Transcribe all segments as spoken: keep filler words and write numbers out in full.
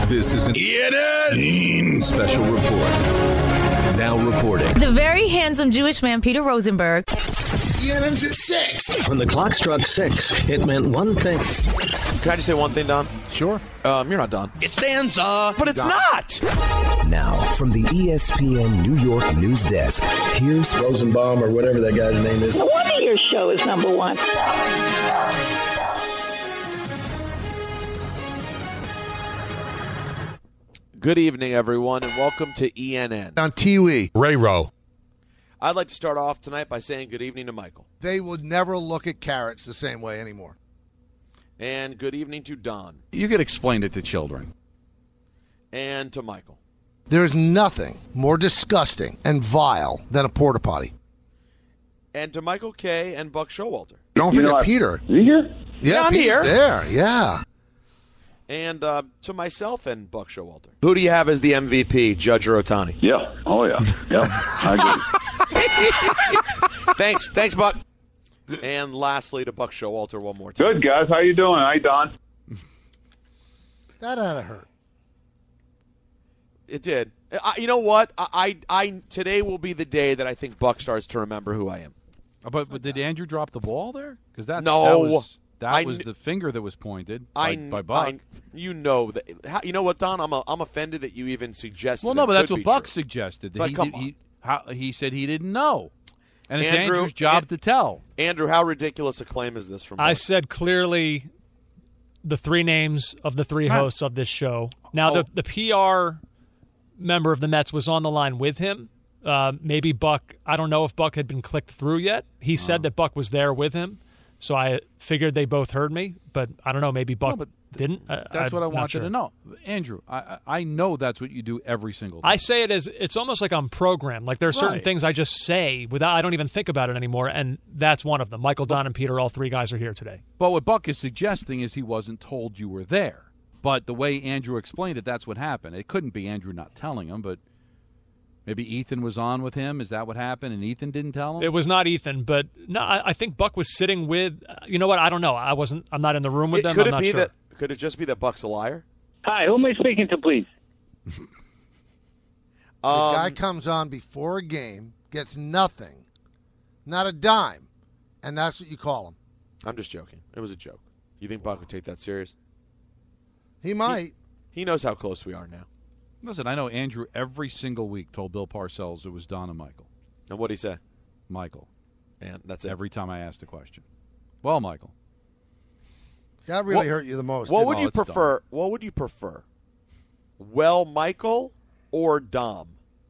This is an E N N special report. Now reporting. The very handsome Jewish man, Peter Rosenberg. E N N's at six. When the clock struck six, it meant one thing. Can I just say one thing, Don? Sure. Um, you're not Don. It stands up, but it's Don. not. Now, from the E S P N New York news desk, here's Rosenbaum or whatever that guy's name is. No wonder your show is number one. Good evening, everyone, and welcome to E N N. On T W. Ray Rowe. I'd like to start off tonight by saying good evening to Michael. They would never look at carrots the same way anymore. And good evening to Don. You could explain it to children. And to Michael. There's nothing more disgusting and vile than a porta potty. And to Michael K. and Buck Showalter. Don't You forget know, I- Peter. You here? Yeah, Yeah, I'm Peter's here. there. Yeah. And uh, to myself and Buck Showalter. Who do you have as the M V P, Judge or Ohtani? Yeah. Oh, yeah. Yep. I agree. Thanks. Thanks, Buck. And lastly, to Buck Showalter one more time. Good, guys. How you doing? Hi, Don. That ought to hurt. It did. I, you know what? I, I, I today will be the day that I think Buck starts to remember who I am. But, but did Andrew drop the ball there? Because that No. that was, that I was kn- the finger that was pointed by, I, by Buck. I, you know that. How, you know what, Don? I'm a, I'm offended that you even suggested. well, no, it but that's could what be Buck true. suggested. That But he, come did, on. he, how, he said he didn't know. And it's Andrew- Andrew's job An- to tell. Andrew, how ridiculous a claim is this from? I Buck? said clearly the three names of the three Right. hosts of this show. Now, Oh. the, the P R member of the Mets was on the line with him. Uh, maybe Buck, I don't know if Buck had been clicked through yet. He Oh. said that Buck was there with him. So I figured they both heard me, but I don't know. Maybe Buck No, but didn't. I, That's I'm what I not wanted sure. to know. Andrew, I, I I know that's what you do every single time. I say it as it's almost like I'm programmed. Like there are certain Right. things I just say without I don't even think about it anymore, and that's one of them. Michael, Don, and Peter, all three guys are here today. But what Buck is suggesting is he wasn't told you were there. But the way Andrew explained it, that's what happened. It couldn't be Andrew not telling him, but maybe Ethan was on with him. Is that what happened? And Ethan didn't tell him? It was not Ethan, but no, I, I think Buck was sitting with. You know what? I don't know. I wasn't. I'm not in the room with It- them. could I'm it not be sure. that? Could it just be that Buck's a liar? Hi, who am I speaking to, please? The Um, guy comes on before a game, gets nothing, not a dime, and that's what you call him. I'm just joking. It was a joke. You think Buck would take that serious? He might. He knows how close we are now. Listen, I know Andrew every single week told Bill Parcells it was Don and Michael. And what'd he say? Michael. And that's it. Every time I asked a question. Well, Michael. That really What- hurt you the most. What didn't would it? you it's prefer? What would you prefer? Well, Michael or Dom?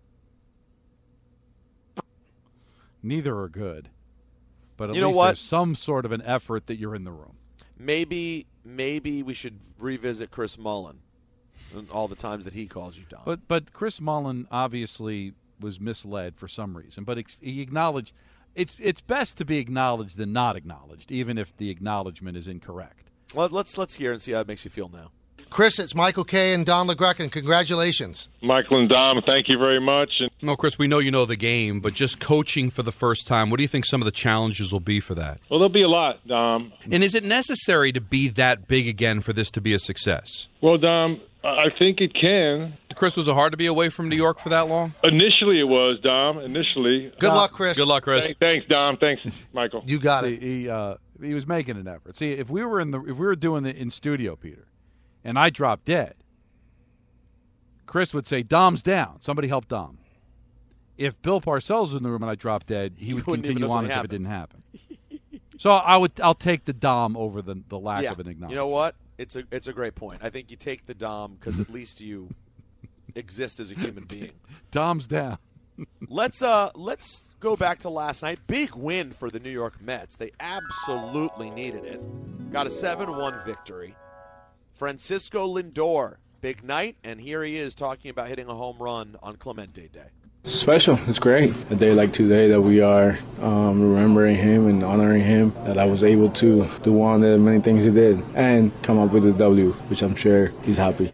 Neither are good. But at You know least what? there's some sort of an effort that you're in the room. Maybe, maybe we should revisit Chris Mullen and all the times that he calls you Dom. But but Chris Mullen obviously was misled for some reason. But ex- he acknowledged it's it's best to be acknowledged than not acknowledged, even if the acknowledgement is incorrect. Let, let's let's hear and see how it makes you feel now. Chris, it's Michael K. and Don LeGrecan. Congratulations. Michael and Dom, thank you very much. And No, Chris, we know you know the game, but just coaching for the first time, what do you think some of the challenges will be for that? well, there'll be a lot, Dom. And is it necessary to be that big again for this to be a success? Well, Dom, I think it can. Chris, was it hard to be away from New York for that long? Initially, it was, Dom. Initially. Good luck, Chris. Good luck, Chris. Thanks, thanks, Dom. Thanks, Michael. You got See, it. he uh, he was making an effort. See, if we were in the if we were doing it in studio, Peter, and I dropped dead, Chris would say, "Dom's down. Somebody help Dom." If Bill Parcells was in the room and I dropped dead, he You would wouldn't even continue know on something as if it happened. didn't happen. So I would I'll take the Dom over the the lack yeah. of an acknowledgement. You know what? It's a it's a great point. I think you take the Dom because at least you exist as a human being. Dom's down. Let's uh let's go back to last night. Big win for the New York Mets. They absolutely needed it. Got a seven one victory. Francisco Lindor, big night, and here he is talking about hitting a home run on Clemente Day. Special. It's great. A day like today that we are um, remembering him and honoring him, that I was able to do one of the many things he did and come up with a W, which I'm sure he's happy.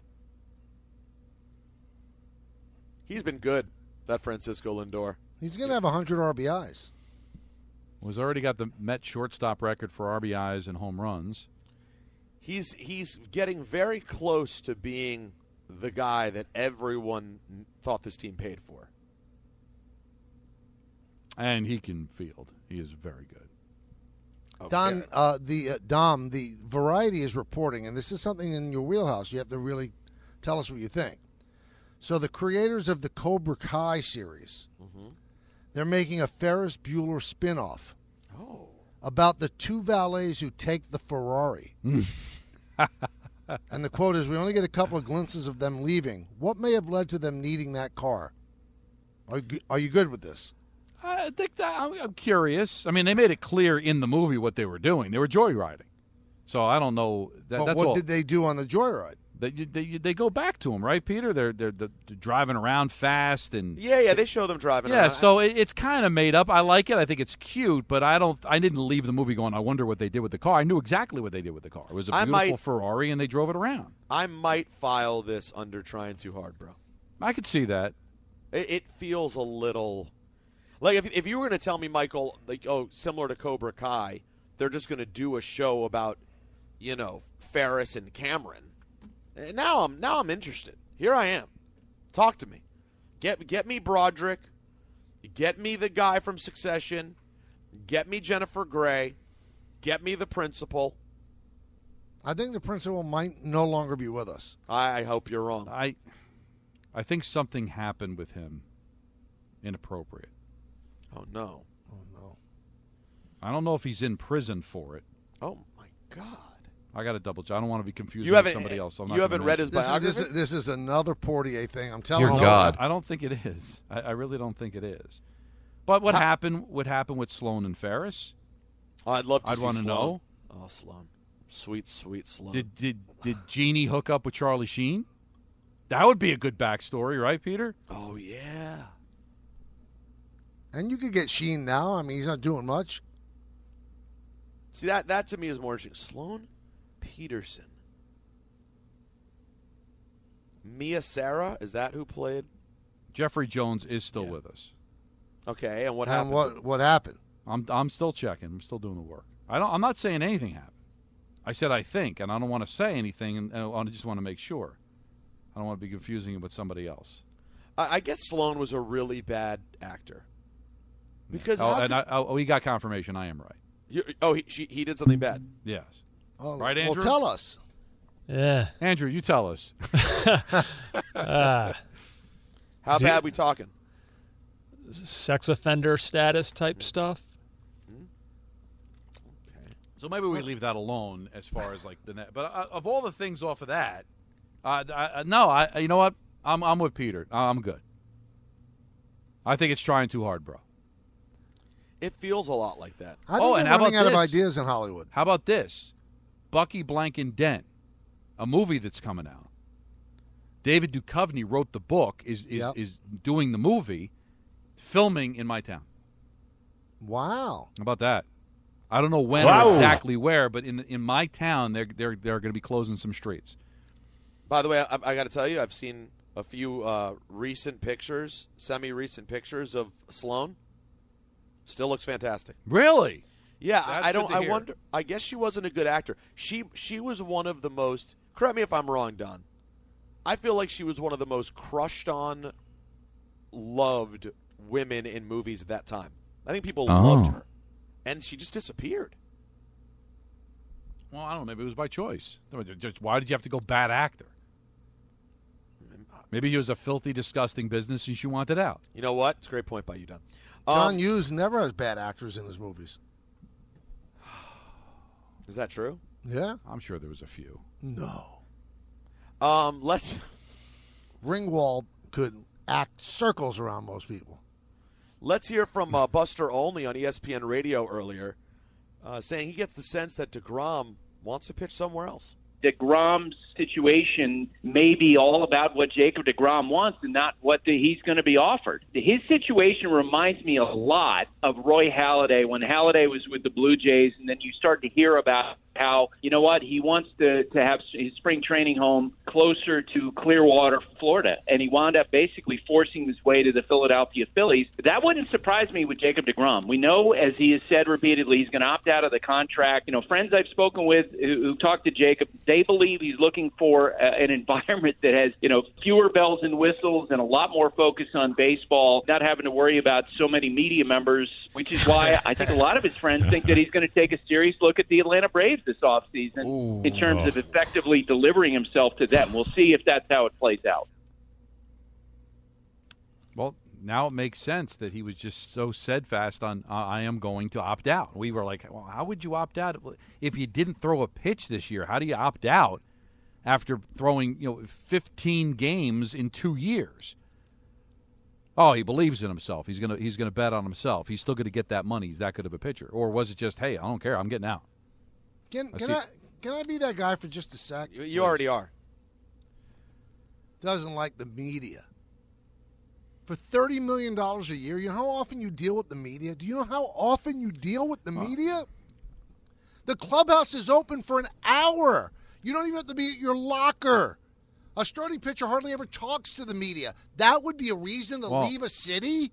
He's been good, that Francisco Lindor. He's going to have one hundred R B Is. Was already got the Met shortstop record for R B Is and home runs. He's he's getting very close to being the guy that everyone thought this team paid for. And he can field. He is very good. Okay. Don, uh, the uh, Dom, the Variety is reporting, and this is something in your wheelhouse. You have to really tell us what you think. So the creators of the Cobra Kai series, mm-hmm. they're making a Ferris Bueller spinoff oh. about the two valets who take the Ferrari. And the quote is, "We only get a couple of glimpses of them leaving. What may have led to them needing that car? Are you, are you good with this?" I think that I'm, I'm curious. I mean, they made it clear in the movie what they were doing. They were joyriding. So I don't know. That, But that's what all. did they do on the joyride? They, they they go back to them, right, Peter? They're they're, they're driving around fast and Yeah, yeah, they show them driving yeah. around. So it, it's kind of made up. I like it. I think it's cute, but I don't. I didn't leave the movie going, I wonder what they did with the car. I knew exactly what they did with the car. It was a I beautiful might- Ferrari, and they drove it around. I might file this under trying too hard, bro. I could see that. It, it feels a little like if if you were going to tell me, Michael, like oh, similar to Cobra Kai, they're just going to do a show about, you know, Ferris and Cameron. And now I'm now I'm interested. Here I am. Talk to me. Get get me Broderick. Get me the guy from Succession. Get me Jennifer Grey. Get me the principal. I think the principal might no longer be with us. I, I hope you're wrong. I I think something happened with him inappropriate. Oh no. Oh no. I don't know if he's in prison for it. Oh my God. I got to double check. I don't want to be confusing You with haven't- somebody else. So I'm you not haven't gonna read his mention it. This is, this, biography? is, this is another Portier thing. I'm telling Dear you. God. I don't think it is. I, I really don't think it is. But what How- happened? What happened with Sloan and Ferris? Oh, I'd love to I'd see wanna Sloan. know. Oh, Sloan. Sweet, sweet Sloan. Did did did Jeannie hook up with Charlie Sheen? That would be a good backstory, right, Peter? Oh, yeah. And you could get Sheen now. I mean, he's not doing much. See, that, that to me is more interesting. Sloan Peterson. Mia Sarah, is that who played? Jeffrey Jones is still Yeah. with us. Okay, and what and happened? to what him? what happened? I'm I'm still checking. I'm still doing the work. I don't. I'm not saying anything happened. I said I think, and I don't want to say anything, and I just want to make sure. I don't want to be confusing it with somebody else. I, I guess Sloan was a really bad actor. Because Oh, how and could- I, oh, we got confirmation. I am right. you, oh, he, she, he did something bad. Yes. Oh, Right, well, Andrew? tell us. Yeah. Andrew, you tell us. Ah. How Do- bad we talking? Sex offender status type stuff. So maybe we leave that alone as far as like the net. But uh, of all the things off of that, uh, I, I, no, I you know what? I'm I'm with Peter. I'm good. I think it's trying too hard, bro. It feels a lot like that. I think Oh, they're and how running about out of this? ideas in Hollywood. How about this? Bucky Blank Dent, a movie that's coming out. David Duchovny wrote the book, is is, Yep. is doing the movie, filming in my town. Wow. How about that? I don't know when Wow. or exactly where, but in in my town, they're they're they're going to be closing some streets. By the way, I, I got to tell you, I've seen a few uh, recent pictures, semi-recent pictures of Sloan. Still looks fantastic. Really? Yeah, That's I, I don't. good to I hear. wonder. I guess she wasn't a good actor. She she was one of the most. Correct me if I'm wrong, Don. I feel like she was one of the most crushed on, loved women in movies at that time. I think people Oh. loved her, and she just disappeared. Well, I don't know. Maybe it was by choice. Just why did you have to go bad actor? Maybe he was a filthy, disgusting business and she wanted out. You know what? It's a great point by you, Don. John Um, Hughes never has bad actors in his movies. is that true? Yeah? I'm sure there was a few. No. Um, let's Ringwald could act circles around most people. let's hear from uh, Buster Olney on E S P N Radio earlier, uh, saying he gets the sense that DeGrom wants to pitch somewhere else. DeGrom's situation may be all about what Jacob DeGrom wants and not what the, he's going to be offered. His situation reminds me a lot of Roy Halladay when Halladay was with the Blue Jays, and then you start to hear about how, you know what, he wants to, to have his spring training home closer to Clearwater, Florida, and he wound up basically forcing his way to the Philadelphia Phillies. That wouldn't surprise me with Jacob deGrom. We know, as he has said repeatedly, he's going to opt out of the contract. You know, friends I've spoken with who, who talked to Jacob, they believe he's looking for a, an environment that has, you know, fewer bells and whistles and a lot more focus on baseball, not having to worry about so many media members, which is why I think a lot of his friends think that he's going to take a serious look at the Atlanta Braves this offseason Ooh, in terms oh. of effectively delivering himself to them. We'll see if that's how it plays out. Well, now it makes sense that he was just so steadfast on uh, I am going to opt out. We were like, well, how would you opt out if you didn't throw a pitch this year? How do you opt out after throwing, you know, fifteen games in two years? Oh, he believes in himself. He's gonna he's gonna bet on himself. He's still gonna get that money. He's that good of a pitcher. Or was it just, hey, I don't care, I'm getting out? Can can I can I be that guy for just a sec? You, you already are. Doesn't like the media. For thirty million dollars a year, you know how often you deal with the media? Do you know how often you deal with the media? The clubhouse is open for an hour. You don't even have to be at your locker. A starting pitcher hardly ever talks to the media. That would be a reason to well, leave a city?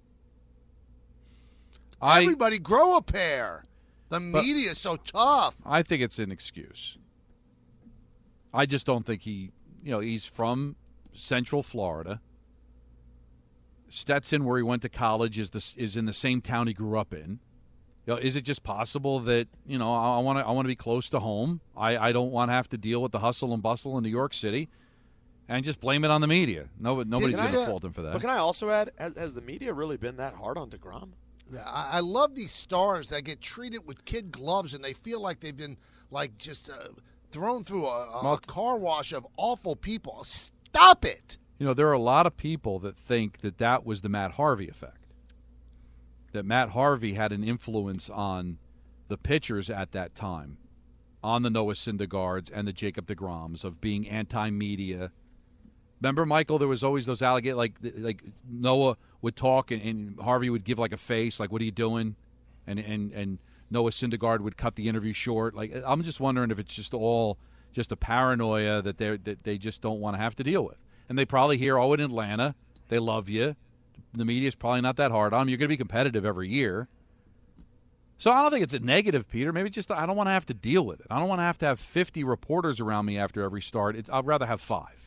I, Everybody grow a pair. The media is so tough. I think it's an excuse. I just don't think he, you know, he's from Central Florida. Stetson, where he went to college, is the, is in the same town he grew up in. You know, is it just possible that, you know, I want to I want to be close to home. I, I don't want to have to deal with the hustle and bustle in New York City, and just blame it on the media. No, nobody's going to fault him for that. But can I also add, has, has the media really been that hard on DeGrom? Yeah, I, I love these stars that get treated with kid gloves, and they feel like they've been like just uh, thrown through a, a, a car wash of awful people. Stop it. You know, there are a lot of people that think that that was the Matt Harvey effect, that Matt Harvey had an influence on the pitchers at that time, on the Noah Syndergaards and the Jacob deGroms, of being anti-media. Remember, Michael, there was always those alligators, like like Noah would talk and, and Harvey would give like a face, like, what are you doing? And, and, and Noah Syndergaard would cut the interview short. Like, I'm just wondering if it's just all just a paranoia that, they're, that they just don't want to have to deal with. And they probably hear, oh, in Atlanta, they love you. The media's probably not that hard on them. You're going to be competitive every year. So I don't think it's a negative, Peter. Maybe just I don't want to have to deal with it. I don't want to have to have fifty reporters around me after every start. It's, I'd rather have five.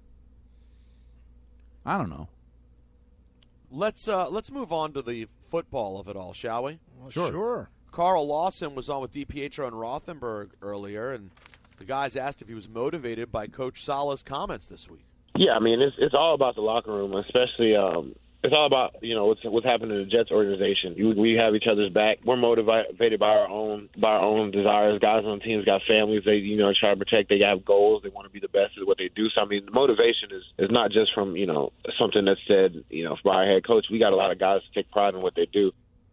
I don't know. Let's uh, let's move on to the football of it all, shall we? Well, sure. sure. Carl Lawson was on with DiPietro and Rothenberg earlier, and the guys asked if he was motivated by Coach Saleh's comments this week. Yeah, I mean, it's it's all about the locker room, especially um, it's all about, you know, what's what's happening in the Jets organization. You, we have each other's back. We're motivated by our own by our own desires. Guys on teams got families. They, you know, try to protect. They have goals. They want to be the best at what they do. So I mean, the motivation is is not just from, you know, something that's said, you know, by our head coach. We got a lot of guys to take pride in what they do.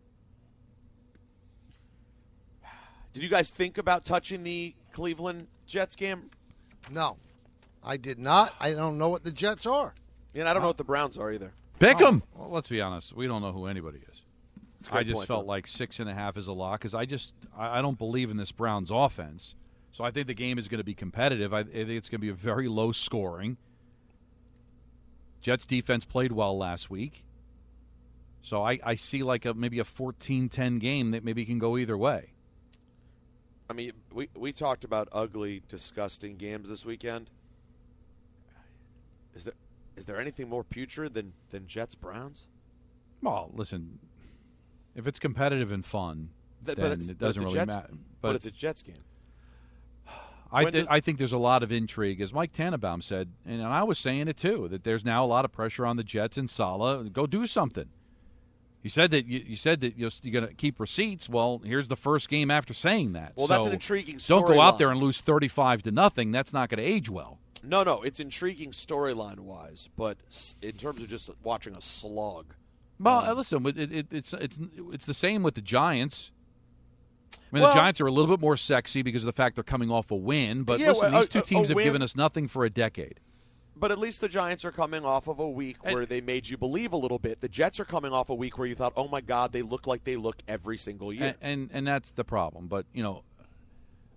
Did you guys think about touching the Cleveland Jets game? No. I did not. I don't know what the Jets are. Yeah, and I don't know what the Browns are either. Pick them. Oh. Well, let's be honest. We don't know who anybody is. I just point, felt Tom. like six and a half is a lot because I just I, I don't believe in this Browns offense. So I think the game is going to be competitive. I, I think it's going to be a very low scoring. Jets defense played well last week. So I, I see like a maybe a fourteen ten game that maybe can go either way. I mean, we, we talked about ugly, disgusting games this weekend. Is there is there anything more putrid than, than Jets-Browns? Well, listen, if it's competitive and fun, Th- then but it's, it doesn't but it's really Jets, matter. But, but it's a Jets game. I, th- does- I think there's a lot of intrigue, as Mike Tannenbaum said, and I was saying it too, that there's now a lot of pressure on the Jets and Saleh. Go do something. You said that you, you said that you're, you're going to keep receipts. Well, here's the first game after saying that. Well, so that's an intriguing storyline. Don't go out there and lose thirty-five to nothing. That's not going to age well. No, no, it's intriguing storyline-wise, but in terms of just watching a slog. Well, um, listen, it, it, it's it's it's the same with the Giants. I mean, well, the Giants are a little bit more sexy because of the fact they're coming off a win. But yeah, listen, well, these two a, teams a have win, given us nothing for a decade. But at least the Giants are coming off of a week where and, they made you believe a little bit. The Jets are coming off a week where you thought, oh, my God, they look like they look every single year. And, and, and that's the problem. But, you know,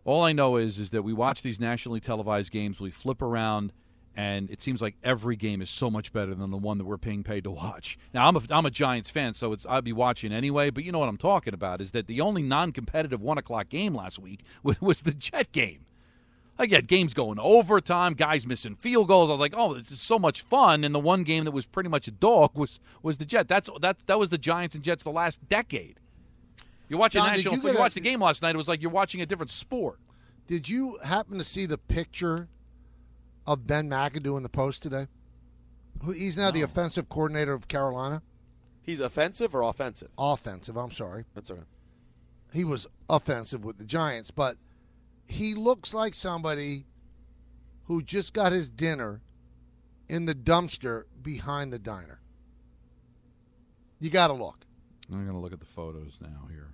All I know is is that we watch these nationally televised games, we flip around, and it seems like every game is so much better than the one that we're being paid to watch. Now, I'm a, I'm a Giants fan, so it's I'd be watching anyway, but you know what I'm talking about is that the only non-competitive one o'clock game last week was, was the Jet game. I get games going overtime, guys missing field goals. I was like, oh, this is so much fun. And the one game that was pretty much a dog was was the Jet. That's that that was the Giants and Jets the last decade. You watch a John, national. you You, a, watch the game last night. It was like you're watching a different sport. Did you happen to see the picture of Ben McAdoo in the Post today? He's now no. the offensive coordinator of Carolina. He's offensive or offensive? Offensive. I'm sorry. That's okay. He was offensive with the Giants, but he looks like somebody who just got his dinner in the dumpster behind the diner. You got to look. I'm going to look at the photos now here.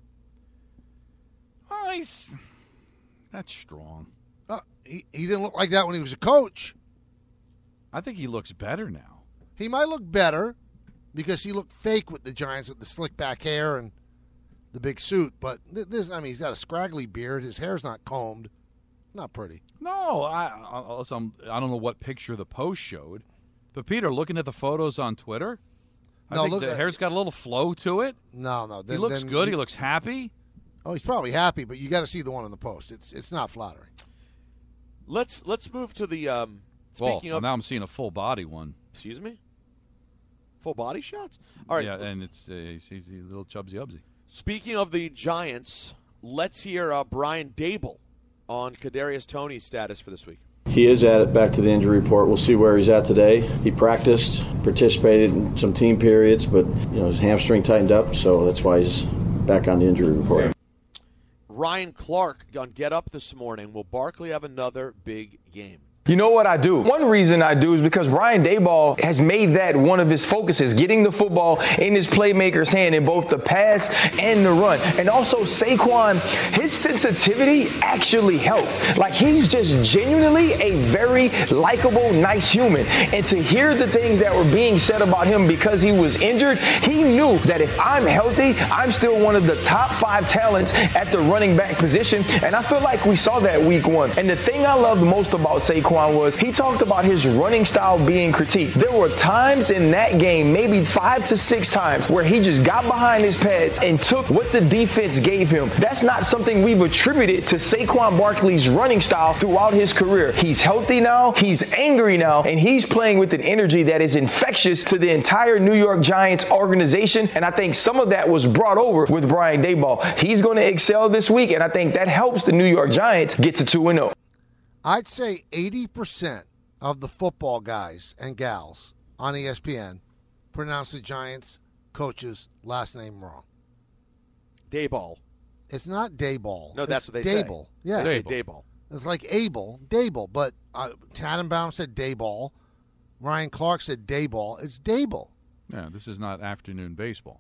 Oh, he's, that's strong. Uh, he, he didn't look like that when he was a coach. I think he looks better now. He might look better because he looked fake with the Giants with the slick back hair and the big suit, but this, I mean, he's got a scraggly beard. His hair's not combed. Not pretty. No, I, I, I don't know what picture the Post showed, but Peter, looking at the photos on Twitter, I no, think look, the hair's got a little flow to it. No, no. Then, he looks then good. he, he looks happy. Oh, he's probably happy, but you got to see the one in the Post. It's it's not flattering. Let's let's move to the. Um, speaking well, of, now I'm seeing a full body one. Excuse me. Full body shots. All right. Yeah, and it's uh, he's, he's a little chubsy ubsy. Speaking of the Giants, let's hear uh, Brian Daboll on Kadarius Toney's status for this week. He is at it, back to the injury report. We'll see where he's at today. He practiced, participated in some team periods, but you know his hamstring tightened up, so that's why he's back on the injury report. Ryan Clark on Get Up this morning. Will Barkley have another big game? You know what I do? One reason I do is because Brian Daboll has made that one of his focuses, getting the football in his playmaker's hand in both the pass and the run. And also Saquon, his sensitivity actually helped. Like he's just genuinely a very likable, nice human. And to hear the things that were being said about him because he was injured, he knew that if I'm healthy, I'm still one of the top five talents at the running back position. And I feel like we saw that week one. And the thing I loved most about Saquon was he talked about his running style being critiqued. There were times in that game, maybe five to six times, where he just got behind his pads and took what the defense gave him. That's not something we've attributed to Saquon Barkley's running style throughout his career. He's healthy now, he's angry now, and he's playing with an energy that is infectious to the entire New York Giants organization, and I think some of that was brought over with Brian Daboll. He's going to excel this week, and I think that helps the New York Giants get to two and oh. I'd say eighty percent of the football guys and gals on E S P N pronounce the Giants coach's last name wrong. Daboll. It's not Daboll. No, that's it's what they Daboll. say. Yeah, They say Daboll. It's like Abel, Daboll, but uh, Tannenbaum said Daboll. Ryan Clark said Daboll. It's Daboll. Yeah, this is not afternoon baseball.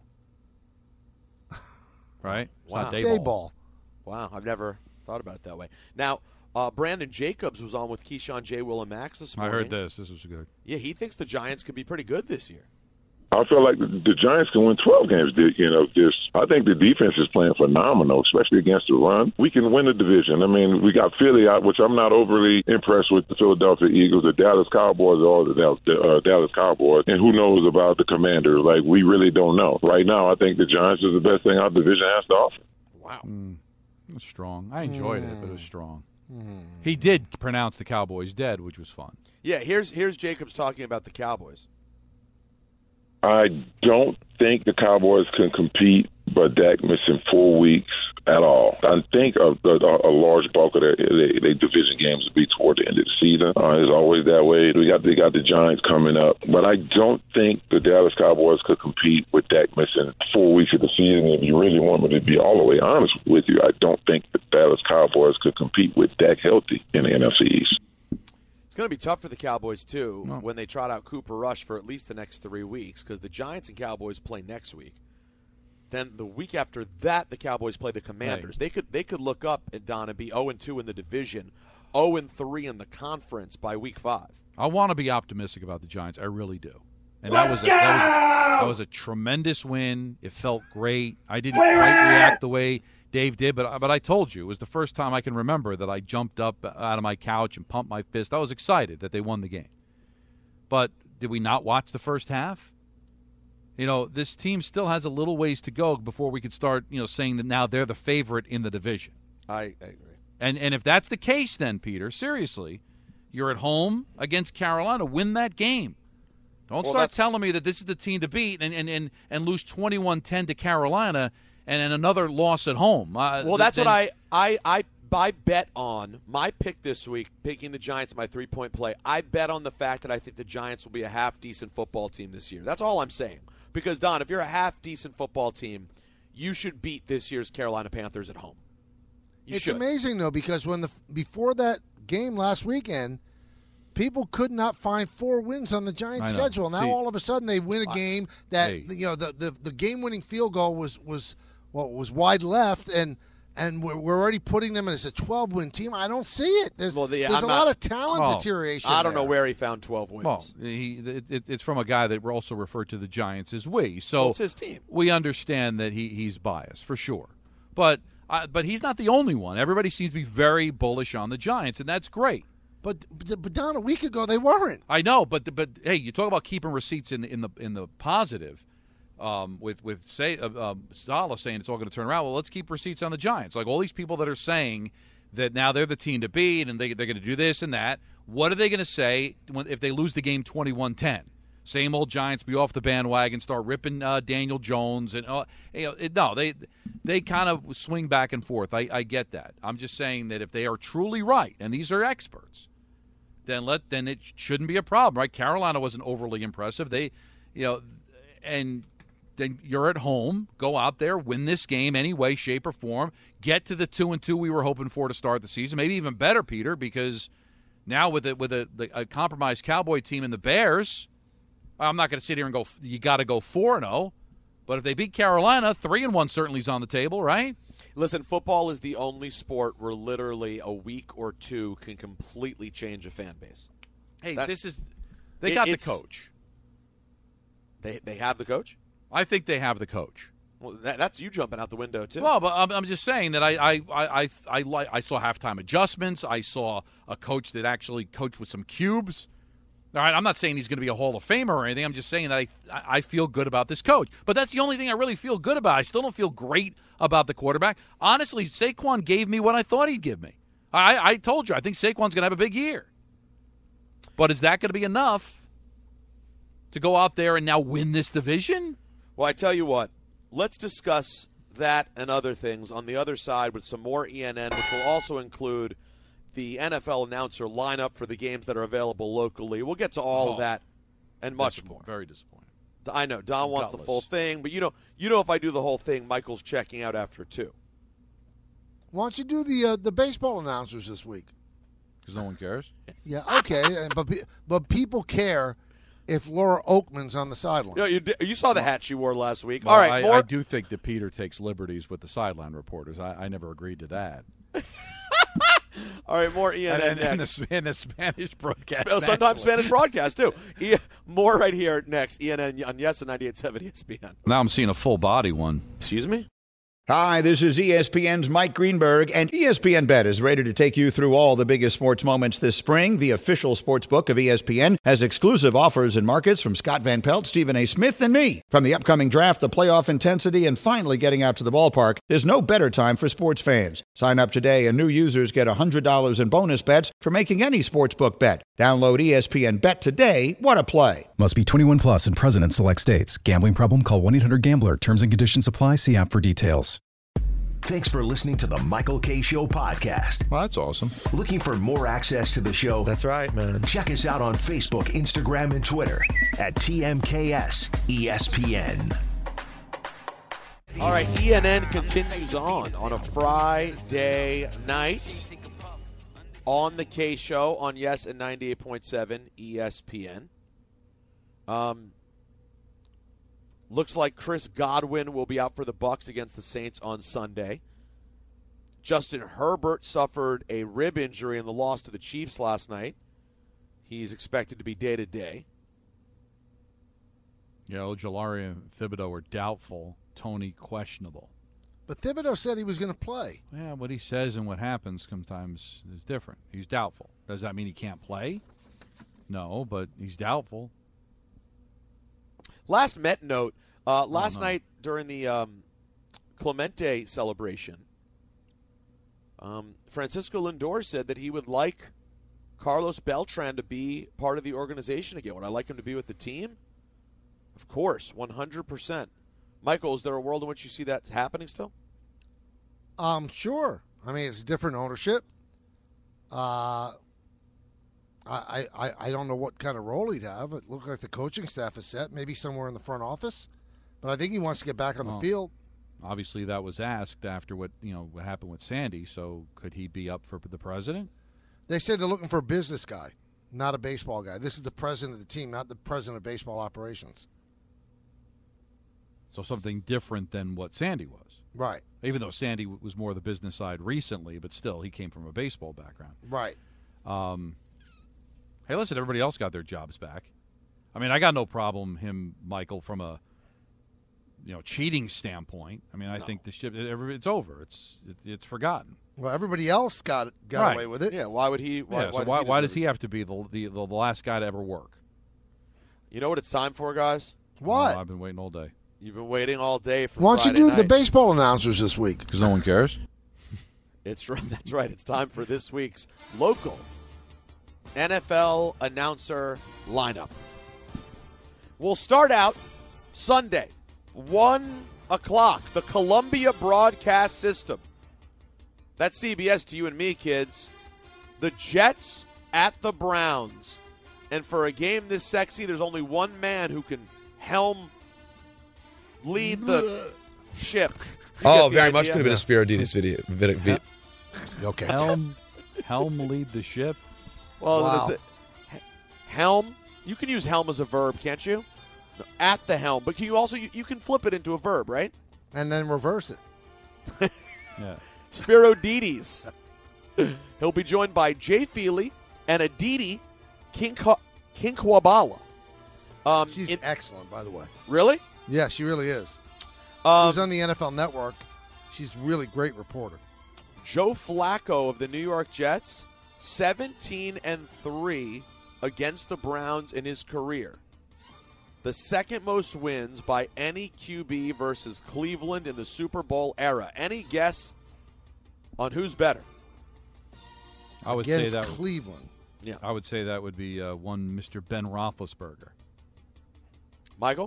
Right? It's Wow. not Daboll. Daboll. Wow, I've never thought about it that way. Now, uh, Brandon Jacobs was on with Keyshawn J. Will and Max this I morning. heard this. This was good. Yeah, he thinks the Giants could be pretty good this year. I feel like the, the Giants can win twelve games. You know, this I think the defense is playing phenomenal, especially against the run. We can win the division. I mean, we got Philly out, which I'm not overly impressed with the Philadelphia Eagles, the Dallas Cowboys, or the Dallas, uh, Dallas Cowboys, and who knows about the Commanders? Like, we really don't know. Right now, I think the Giants is the best thing our division has to offer. Wow. Mm, it was strong. I enjoyed Mm. it, but it was strong. Mm. He did pronounce the Cowboys dead, which was fun. Yeah, here's here's Jacobs talking about the Cowboys. I don't think the Cowboys can compete, but Dak missing four weeks at all. I think a, a, a large bulk of their, their, their division games will be toward the end of the season. Uh, it's always that way. We got they got the Giants coming up, but I don't think the Dallas Cowboys could compete with Dak missing four weeks of the season. If you really want me to be all the way honest with you, I don't think the Dallas Cowboys could compete with Dak healthy in the N F C East. It's going to be tough for the Cowboys, too, no. when they trot out Cooper Rush for at least the next three weeks because the Giants and Cowboys play next week. Then the week after that, the Cowboys play the Commanders. Hey. They could they could look up at Don and be oh and two in the division, oh and three in the conference by week five. I want to be optimistic about the Giants. I really do. And that was, a, that was that was a tremendous win. It felt great. I didn't quite react the way Dave did, but but I told you it was the first time I can remember that I jumped up out of my couch and pumped my fist. I was excited that they won the game. But did we not watch the first half? You know, this team still has a little ways to go before we could start, you know, saying that now they're the favorite in the division. I, I agree. And and if that's the case, then Peter, seriously, you're at home against Carolina. Win that game. Don't Well, start that's- telling me that this is the team to beat and and, and, and lose twenty-one ten to Carolina and, and another loss at home. Uh, Well, that's then, what I, I, I, I bet on. My pick this week, picking the Giants, my three-point play, I bet on the fact that I think the Giants will be a half-decent football team this year. That's all I'm saying. Because, Don, if you're a half-decent football team, you should beat this year's Carolina Panthers at home. You it's should. amazing, though, because when the before that game last weekend, people could not find four wins on the Giants' I know. schedule. Now See, all of a sudden they win a game that Hey. you know the, the, the game-winning field goal was was well, was wide left, and and we're, we're already putting them as a twelve-win team. I don't see it. There's Well, the- there's I'm a not- lot of talent Oh, deterioration. I don't know there. where he found twelve wins. Well, he, it, it, it's from a guy that also referred to the Giants as we. So Well, it's his team. We understand that he, he's biased for sure, but uh, but he's not the only one. Everybody seems to be very bullish on the Giants, and that's great. But but Don, a week ago they weren't. I know, but but hey, you talk about keeping receipts in the in the in the positive. Um, with with say uh, um, Saleh saying it's all going to turn around. Well, let's keep receipts on the Giants. Like all these people that are saying that now they're the team to beat and they they're going to do this and that. What are they going to say when if they lose the game twenty-one ten? Same old Giants be off the bandwagon, start ripping uh, Daniel Jones and uh, you know it, no they they kind of swing back and forth. I, I get that. I'm just saying that if they are truly right and these are experts, then let then it shouldn't be a problem, right? Carolina wasn't overly impressive. They, you know, and then you're at home. Go out there, win this game any way, shape, or form. Get to the two and two we were hoping for to start the season. Maybe even better, Peter, because now with a, with a, the, a compromised Cowboy team and the Bears, I'm not going to sit here and go. You got to go four and zero. But if they beat Carolina, three and one certainly is on the table, right? Listen, football is the only sport where literally a week or two can completely change a fan base. Hey, That's- this is they it- got the it's- coach. They they have the coach? I think they have the coach. Well, that, that's you jumping out the window too. Well, but I'm, I'm just saying that I I I I I, like, I saw halftime adjustments. I saw a coach that actually coached with some cubes. All right, I'm not saying he's going to be a Hall of Famer or anything. I'm just saying that I I feel good about this coach. But that's the only thing I really feel good about. I still don't feel great about the quarterback. Honestly, Saquon gave me what I thought he'd give me. I I told you I think Saquon's going to have a big year. But is that going to be enough to go out there and now win this division? Well, I tell you what, let's discuss that and other things on the other side with some more E N N, which will also include the N F L announcer lineup for the games that are available locally. We'll get to all Oh, of that and much more. Very disappointing. I know Don wants the Gutless. full thing, but you know, you know, if I do the whole thing, Michael's checking out after two. Why don't you do the uh, the baseball announcers this week? Because no one cares. Yeah, okay, and- but pe- but people care if Laura Oakman's on the sideline. You know, you, di- you saw the hat she wore last week. Well, all right, I, more. I do think that Peter takes liberties with the sideline reporters. I, I never agreed to that. All right, more E N N and, and, next. the, and the Spanish broadcast. Sp- Sometimes actually. Spanish broadcast too. E- more right here next. E N N on Yes and ninety-eight point seven E S P N. Now I'm seeing a full body one. Excuse me? Hi, this is E S P N's Mike Greenberg, and E S P N Bet is ready to take you through all the biggest sports moments this spring. The official sports book of E S P N has exclusive offers and markets from Scott Van Pelt, Stephen A. Smith, and me. From the upcoming draft, the playoff intensity, and finally getting out to the ballpark, there's no better time for sports fans. Sign up today, and new users get one hundred dollars in bonus bets for making any sportsbook bet. Download E S P N Bet today. What a play. Must be twenty-one plus and present in select states. Gambling problem? Call one eight hundred gambler. Terms and conditions apply. See app for details. Thanks for listening to the Michael K. Show podcast. Well, that's awesome. Looking for more access to the show? That's right, man. Check us out on Facebook, Instagram, and Twitter at T M K S E S P N. All right, E N N continues on on a Friday night on the K Show on Yes and ninety-eight point seven E S P N. Um, looks like Chris Godwin will be out for the Bucs against the Saints on Sunday. Justin Herbert suffered a rib injury in the loss to the Chiefs last night. He's expected to be day-to-day. You know, Ojulari and Thibodeau are doubtful. Tony questionable. But Thibodeau said he was going to play. Yeah, what he says and what happens sometimes is different. He's doubtful. Does that mean he can't play? No, but he's doubtful. Last Met note, uh, last no. night during the um, Clemente celebration, um, Francisco Lindor said that he would like Carlos Beltran to be part of the organization again. Would I like him to be with the team? Of course, one hundred percent. Michael, is there a world in which you see that happening still? Um, sure. I mean, it's different ownership. Uh, I, I, I don't know what kind of role he'd have. It looks like the coaching staff is set, maybe somewhere in the front office. But I think he wants to get back on Well, the field. Obviously, that was asked after what you know what happened with Sandy. So, could he be up for the president? They said they're looking for a business guy, not a baseball guy. This is the president of the team, not the president of baseball operations. So, something different than what Sandy was. Right. Even though Sandy w- was more the business side recently, but still, he came from a baseball background. Right. Um, hey, listen, everybody else got their jobs back. I mean, I got no problem him, Michael, from a you know cheating standpoint. I mean, I No. think the ship it's over. It's it, it's forgotten. Well, everybody else got got Right. away with it. Yeah, why would he? Why, yeah, why so does why, he, why deserve does he have to be the, the the last guy to ever work? You know what it's time for, guys? What? Oh, I've been waiting all day. You've been waiting all day for Why don't you Friday do night. the baseball announcers this week? Because no one cares. It's right. That's right. It's time for this week's local N F L announcer lineup. We'll start out Sunday, one o'clock. The Columbia Broadcast System. That's C B S to you and me, kids. The Jets at the Browns. And for a game this sexy, there's only one man who can helm lead the ship. You Oh, get the very much idea? could have been a Spirididis video. Vid, vid. Okay. Helm, helm lead the ship. Well, Wow. is it helm? You can use helm as a verb, can't you? No, at the helm, but can you also you, you can flip it into a verb, right? And then reverse it. Yeah. Spirididis. He'll be joined by Jay Feely and Aditi Kinkwa- Kinkwabala. Um, She's in- excellent, by the way. really? Yeah, she really is. she Um, was on the N F L Network. She's a really great reporter. Joe Flacco of the New York Jets, seventeen and three against the Browns in his career. The second most wins by any Q B versus Cleveland in the Super Bowl era. Any guess on who's better? I would Against say that. Cleveland. Yeah. I would say that would be uh, one Mister Ben Roethlisberger. Michael?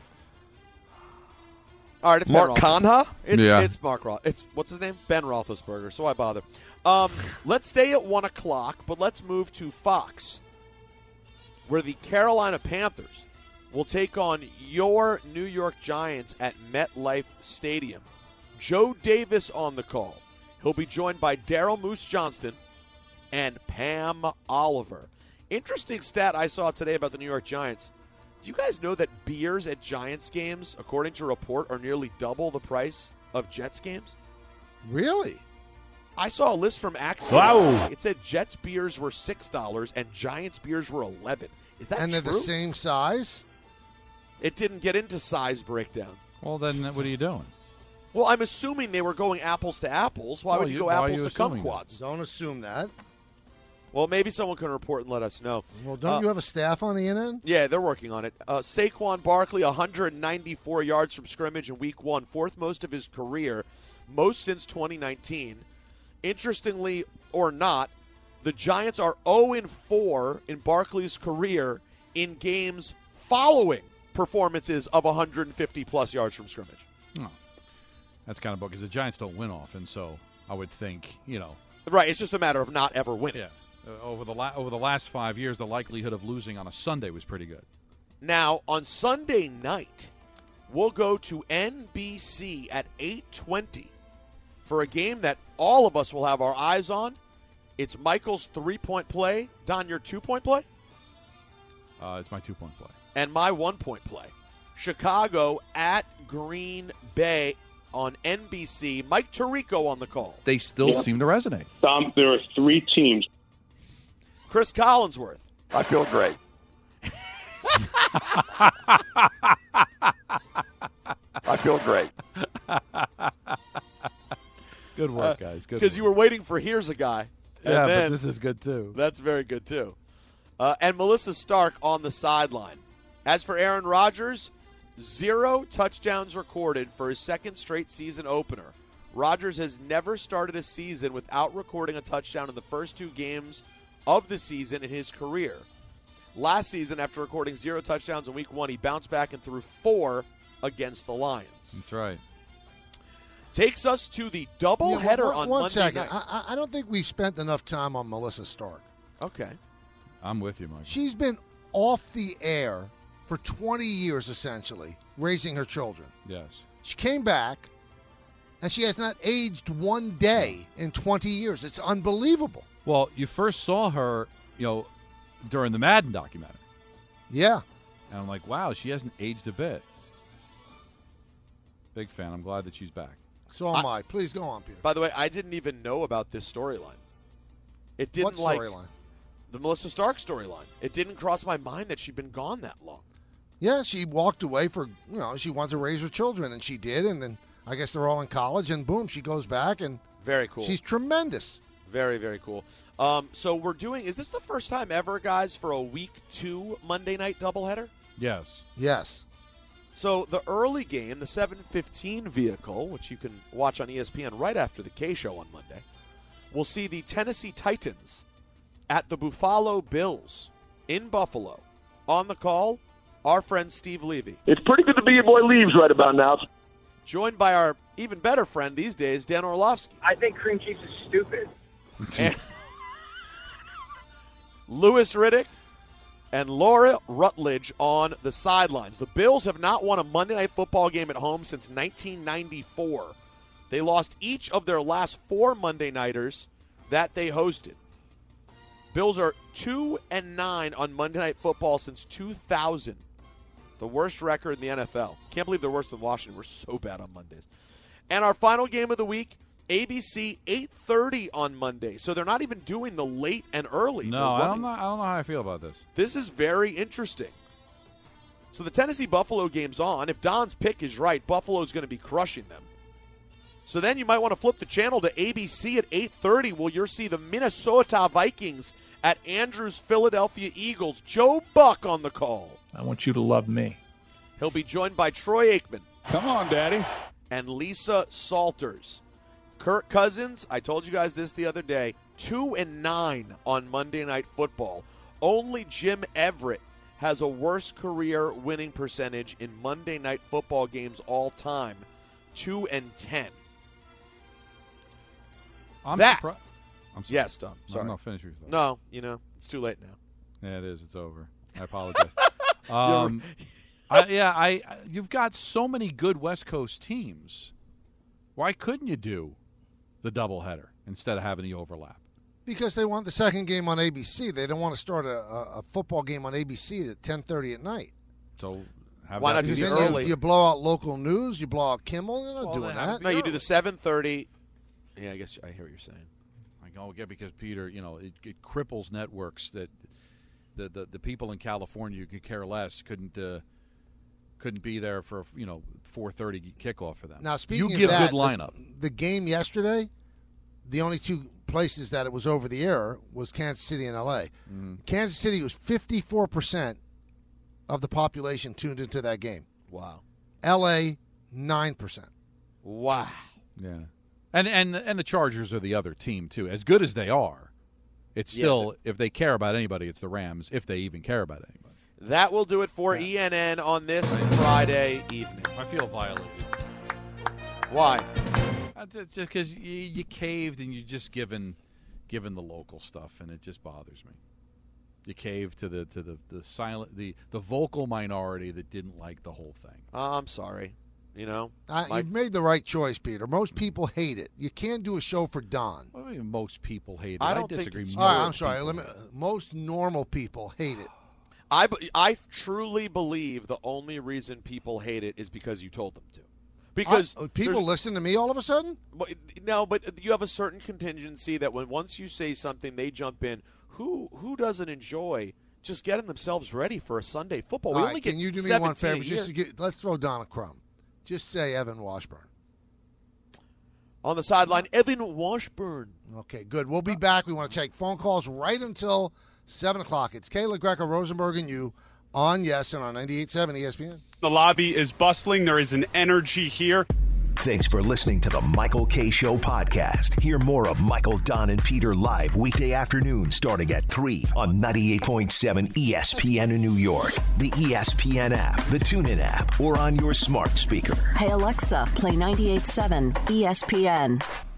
All right, it's Mark Ben Roethlis- Conha? It's, Yeah. it's Mark Roth. It's what's his name? Ben Roethlisberger. So why bother? Um, let's stay at one o'clock, but let's move to Fox, where the Carolina Panthers will take on your New York Giants at MetLife Stadium. Joe Davis on the call. He'll be joined by Daryl Moose Johnston and Pam Oliver. Interesting stat I saw today about the New York Giants. Do you guys know that beers at Giants games, according to a report, are nearly double the price of Jets games? Really? I saw a list from Axios. Wow. It said Jets beers were six dollars and Giants beers were eleven dollars. Is that and they're true? the same size? It didn't get into size breakdown. Well, then what are you doing? Well, I'm assuming they were going apples to apples. Why Well, would you you- go why are apples you to assuming that? kumquats? Don't assume that. Well, maybe someone can report and let us know. Well, don't Uh, you have a staff on the N N? Yeah, they're working on it. Uh, Saquon Barkley, one hundred ninety-four yards from scrimmage in week one, fourth most of his career, most since twenty nineteen. Interestingly or not, the Giants are oh and four in Barkley's career in games following performances of one hundred fifty-plus yards from scrimmage. Oh. That's kind of book because the Giants don't win often, so I would think, you know. Right, it's just a matter of not ever winning. Yeah. Uh, over the la- over the last five years, the likelihood of losing on a Sunday was pretty good. Now, on Sunday night, we'll go to N B C at eight twenty for a game that all of us will have our eyes on. It's Michael's three-point play, Don, your two-point play, Uh, it's my two-point play. and my one-point play. Chicago at Green Bay on N B C. Mike Tirico on the call. They still Yeah. seem to resonate. Tom, there are three teams. Chris Collinsworth. I feel great. I feel great. Good work, guys. Good Because you were waiting for here's a guy. And Yeah, then, but this is good, too. That's very good, too. Uh, and Melissa Stark on the sideline. As for Aaron Rodgers, zero touchdowns recorded for his second straight season opener. Rodgers has never started a season without recording a touchdown in the first two games of the season in his career. Last season, after recording zero touchdowns in week one, he bounced back and threw four against the Lions. That's right. Takes us to the doubleheader yeah, one, on one Monday second. night. I, I don't think we've spent enough time on Melissa Stark. Okay. I'm with you, Mike. She's been off the air for twenty years, essentially, raising her children. Yes. She came back, and she has not aged one day in twenty years. It's unbelievable. Well, you first saw her, you know, during the Madden documentary. Yeah. And I'm like, wow, she hasn't aged a bit. Big fan. I'm glad that she's back. So am I. I. Please go on, Peter. By the way, I didn't even know about this storyline. It didn't What like storyline? the Melissa Stark storyline. It didn't cross my mind that she'd been gone that long. Yeah, she walked away for, you know, she wanted to raise her children, and she did, and then I guess they're all in college, and boom, she goes back, and very cool. She's tremendous. Very, very cool. Um, so we're doing, is this the first time ever, guys, for a week two Monday night doubleheader? Yes. Yes. So the early game, the seven fifteen vehicle, which you can watch on E S P N right after the K Show on Monday, will see the Tennessee Titans at the Buffalo Bills in Buffalo. On the call, our friend Steve Levy. It's pretty good to be your boy Leaves right about now. Joined by our even better friend these days, Dan Orlovsky. I think cream cheese is stupid. And Louis Riddick and Laura Rutledge on the sidelines. The Bills have not won a Monday Night Football game at home since nineteen ninety-four. They lost each of their last four Monday Nighters that they hosted. Bills are two and nine on Monday Night Football since two thousand. The worst record in the N F L. Can't believe they're worse than Washington. We're so bad on Mondays. And our final game of the week, A B C, eight thirty on Monday. So they're not even doing the late and early. No, I don't know. I don't know how I feel about this. This is very interesting. So the Tennessee Buffalo game's on. If Don's pick is right, Buffalo's going to be crushing them. So then you might want to flip the channel to A B C at eight thirty, where you'll see the Minnesota Vikings at Andrews Philadelphia Eagles. Joe Buck on the call. I want you to love me. He'll be joined by Troy Aikman. Come on, Daddy. And Lisa Salters. Kirk Cousins, I told you guys this the other day, two and nine on Monday Night Football. Only Jim Everett has a worse career winning percentage in Monday Night Football games all time, two and ten. I'm that. surpri- I'm sorry. Yes, Tom. No, Sorry. no, finish your thought. No, you know, it's too late now. Yeah, it is. It's over. I apologize. um, I, yeah, I. You've got so many good West Coast teams. Why couldn't you do the doubleheader instead of having the overlap? Because they want the second game on A B C. They don't want to start a, a, a football game on A B C at ten thirty at night. So have Why that not do be the Then early? You, you blow out local news. You blow out Kimmel. You're not Well, doing then have that. it No, you do the seven thirty. Yeah, I guess I hear what you're saying. I go, yeah, because Peter, you know, it, it cripples networks that the, the the people in California who could care less couldn't uh, couldn't be there for you know four thirty kickoff for them. Now, speaking you of give that, good lineup. The, the game yesterday, the only two places that it was over the air was Kansas City and L A. Mm-hmm. Kansas City was fifty-four percent of the population tuned into that game. Wow. L A, nine percent. Wow. Yeah, and and and the Chargers are the other team too. As good as they are, it's Yeah, still if they care about anybody, it's the Rams. If they even care about anybody. That will do it for E N N on this Friday evening. I feel violated. Why? Uh, Just because you, you caved and you just given given the local stuff, and it just bothers me. You caved to the to the the silent the the vocal minority that didn't like the whole thing. Uh, I'm sorry. You know, Uh, my- you've made the right choice, Peter. Most people hate it. You can't do a show for Don. Well, I mean, most people hate it. I I, don't think disagree. it's- All right, most I'm sorry. people Let me, most normal people hate it. I, b- I truly believe the only reason people hate it is because you told them to. Because Uh, people there's- listen to me all of a sudden? But- No, but you have a certain contingency that when once you say something, they jump in. Who who doesn't enjoy just getting themselves ready for a Sunday football. All We right, only get can you do me seventeen one favor? a Just to year. get, let's throw Don a crumb. Just say Evan Washburn. On the sideline, Evan Washburn. Okay, good. We'll be back. We want to take phone calls right until seven o'clock. It's Kayla Greco, Rosenberg, and you on Yes and on ninety-eight point seven E S P N. The lobby is bustling. There is an energy here. Thanks for listening to the Michael K. Show podcast. Hear more of Michael, Don, and Peter live weekday afternoons starting at three on ninety-eight point seven E S P N in New York, the E S P N app, the TuneIn app, or on your smart speaker. Hey, Alexa, play ninety-eight point seven E S P N.